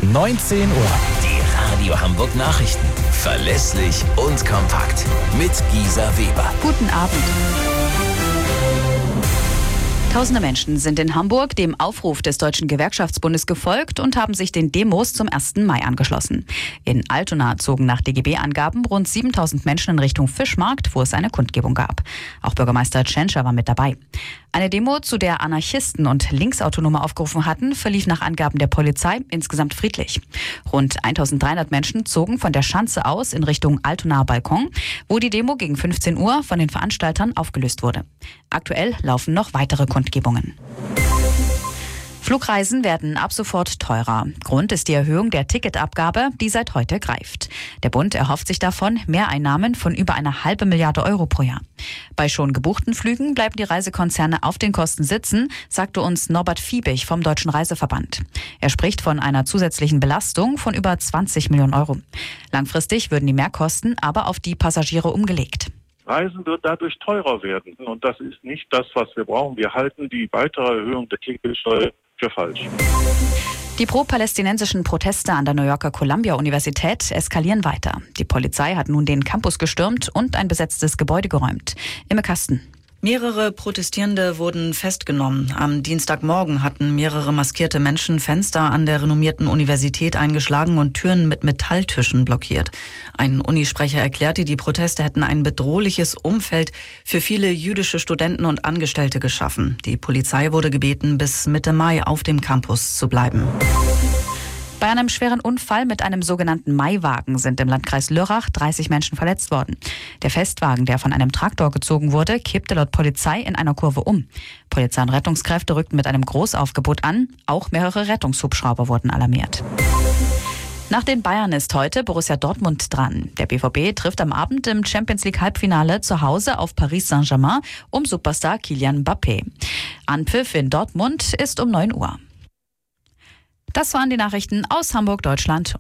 19 Uhr. Die Radio Hamburg Nachrichten. Verlässlich und kompakt. Mit Gisa Weber. Guten Abend. Tausende Menschen sind in Hamburg dem Aufruf des Deutschen Gewerkschaftsbundes gefolgt und haben sich den Demos zum 1. Mai angeschlossen. In Altona zogen nach DGB-Angaben rund 7.000 Menschen in Richtung Fischmarkt, wo es eine Kundgebung gab. Auch Bürgermeister Tschentscher war mit dabei. Eine Demo, zu der Anarchisten und Linksautonome aufgerufen hatten, verlief nach Angaben der Polizei insgesamt friedlich. Rund 1.300 Menschen zogen von der Schanze aus in Richtung Altonaer Balkon, wo die Demo gegen 15 Uhr von den Veranstaltern aufgelöst wurde. Aktuell laufen noch weitere Kundgebungen. Flugreisen werden ab sofort teurer. Grund ist die Erhöhung der Ticketabgabe, die seit heute greift. Der Bund erhofft sich davon Mehreinnahmen von über 1,5 Milliarde Euro pro Jahr. Bei schon gebuchten Flügen bleiben die Reisekonzerne auf den Kosten sitzen, sagte uns Norbert Fiebig vom Deutschen Reiseverband. Er spricht von einer zusätzlichen Belastung von über 20 Millionen Euro. Langfristig würden die Mehrkosten aber auf die Passagiere umgelegt. Reisen wird dadurch teurer werden. Und das ist nicht das, was wir brauchen. Wir halten die weitere Erhöhung der Ticketsteuer für falsch. Die pro-palästinensischen Proteste an der New Yorker Columbia-Universität eskalieren weiter. Die Polizei hat nun den Campus gestürmt und ein besetztes Gebäude geräumt. Imme Kasten. Mehrere Protestierende wurden festgenommen. Am Dienstagmorgen hatten mehrere maskierte Menschen Fenster an der renommierten Universität eingeschlagen und Türen mit Metalltischen blockiert. Ein Unisprecher erklärte, die Proteste hätten ein bedrohliches Umfeld für viele jüdische Studenten und Angestellte geschaffen. Die Polizei wurde gebeten, bis Mitte Mai auf dem Campus zu bleiben. Bei einem schweren Unfall mit einem sogenannten Maiwagen sind im Landkreis Lörrach 30 Menschen verletzt worden. Der Festwagen, der von einem Traktor gezogen wurde, kippte laut Polizei in einer Kurve um. Polizei und Rettungskräfte rückten mit einem Großaufgebot an. Auch mehrere Rettungshubschrauber wurden alarmiert. Nach den Bayern ist heute Borussia Dortmund dran. Der BVB trifft am Abend im Champions-League-Halbfinale zu Hause auf Paris Saint-Germain um Superstar Kylian Mbappé. Anpfiff in Dortmund ist um 9 Uhr. Das waren die Nachrichten aus Hamburg, Deutschland.